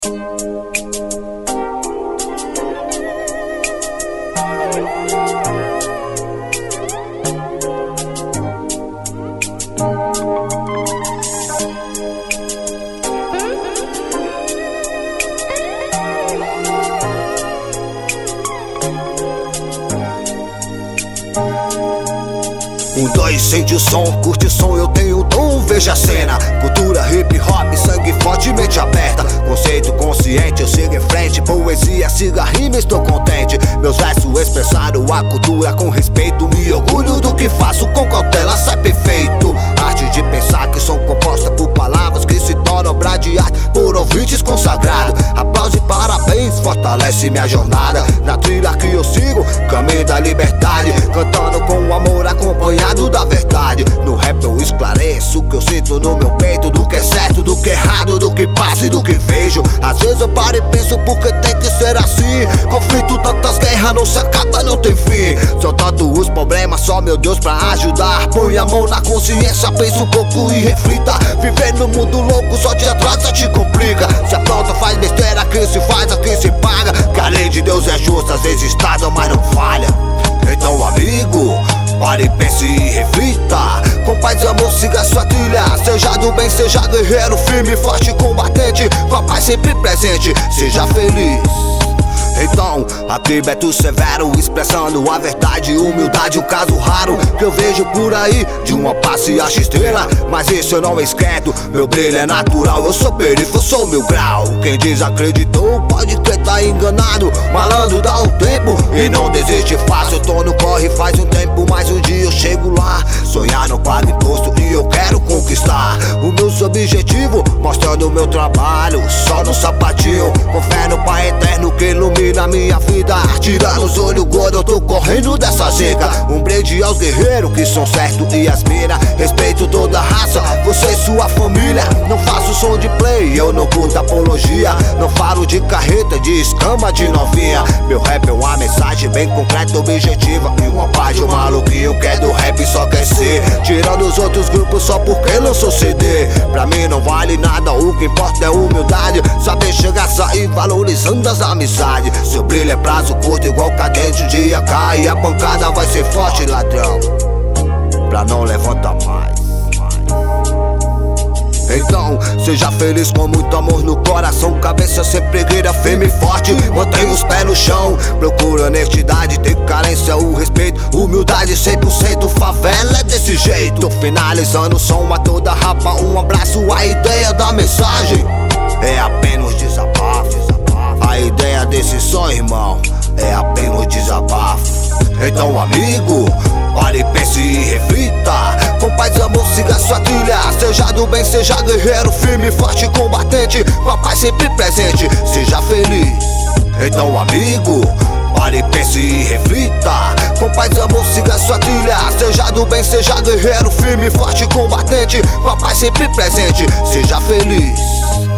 Dois, sente o som, curte o som, eu tenho o dom, veja a cena. Cultura hip hop, sangue forte, mente aberta. Conceito consciente, eu sigo em frente. Poesia, siga a rima, estou contente. Meus versos expressaram a cultura com respeito. Me orgulho do que faço, com cautela sai perfeito. Arte de pensar que são compostas por palavras que se tornam obra de arte por ouvintes consagrados. Aplausos e parabéns, fortalece minha jornada. Na trilha que eu sigo, caminho da liberdade. Cantando com amor acompanhado da verdade. No rap eu esclareço o que eu sinto no meu peito. Do que é certo, do que é errado, do que passa e do que vejo. Às vezes eu paro e penso porque tem que ser assim. Conflito, tantas guerras, não se acaba, não tem fim. São tantos os problemas, só meu Deus pra ajudar. Põe a mão na consciência, pensa um pouco e reflita. Viver no mundo louco só te atrasa, te complica. Se apronta, faz besteira, que se faz, aqui se paga. Que a lei de Deus é justa, às vezes tarda, mas não falha. Então amigo, pare, pense e reflita. Com paz e amor siga sua trilha. Seja do bem, seja guerreiro, firme, forte, combatente. Com a paz sempre presente, seja feliz. Então, aqui Beto Severo, expressando a verdade, humildade, um caso raro que eu vejo por aí, de uma passe acha estrela, mas isso eu não esquento, meu brilho é natural, eu sou perifo, eu sou mil grau. Quem desacreditou pode crer, tá enganado, malandro dá um tempo e não desiste fácil. Eu tô no corre faz um tempo, mas um dia eu chego lá. Sonhar não paga imposto e eu quero conquistar o meu objetivo, mostrando o meu trabalho, só no sapatinho, com fé no Pai Eterno que ilumina minha vida. Tirando os olhos gordos, eu tô correndo dessa zica. Um brinde aos guerreiros que são certos e as mina. Respeito toda a raça, você e sua família. Não faço som de play, eu não curto apologia. Não falo de carreta, de escama, de novinha. Meu rap é uma mensagem bem concreta, objetiva. E uma paz de um maluquinho que é do rap só quer ser. Tirando os outros grupos só porque lançou CD. Pra mim não vale nada, o que importa é humildade. Saber chegar, sair valorizando as amizades. Seu brilho é prazo curto igual cadente, o dia cai e a pancada vai ser forte, ladrão, pra não levantar mais. Então, seja feliz com muito amor no coração. Cabeça sempre guerreira, firme e forte. Mantenha os pés no chão. Procura honestidade, tem carência, o respeito. Humildade 100%, favela é desse jeito. Finalizando o som a toda rapa. Um abraço, a ideia da mensagem é apenas desabafo. A ideia desse som, irmão, é apenas desabafo. Então amigo, pare, pense e reflita. Com paz e amor siga sua trilha. Seja do bem, seja guerreiro, firme, forte, combatente. Com a paz sempre presente, seja feliz. Então amigo, pare, pense e reflita. Com paz e amor siga sua trilha. Seja do bem, seja guerreiro, firme, forte, combatente. Com a paz sempre presente, seja feliz.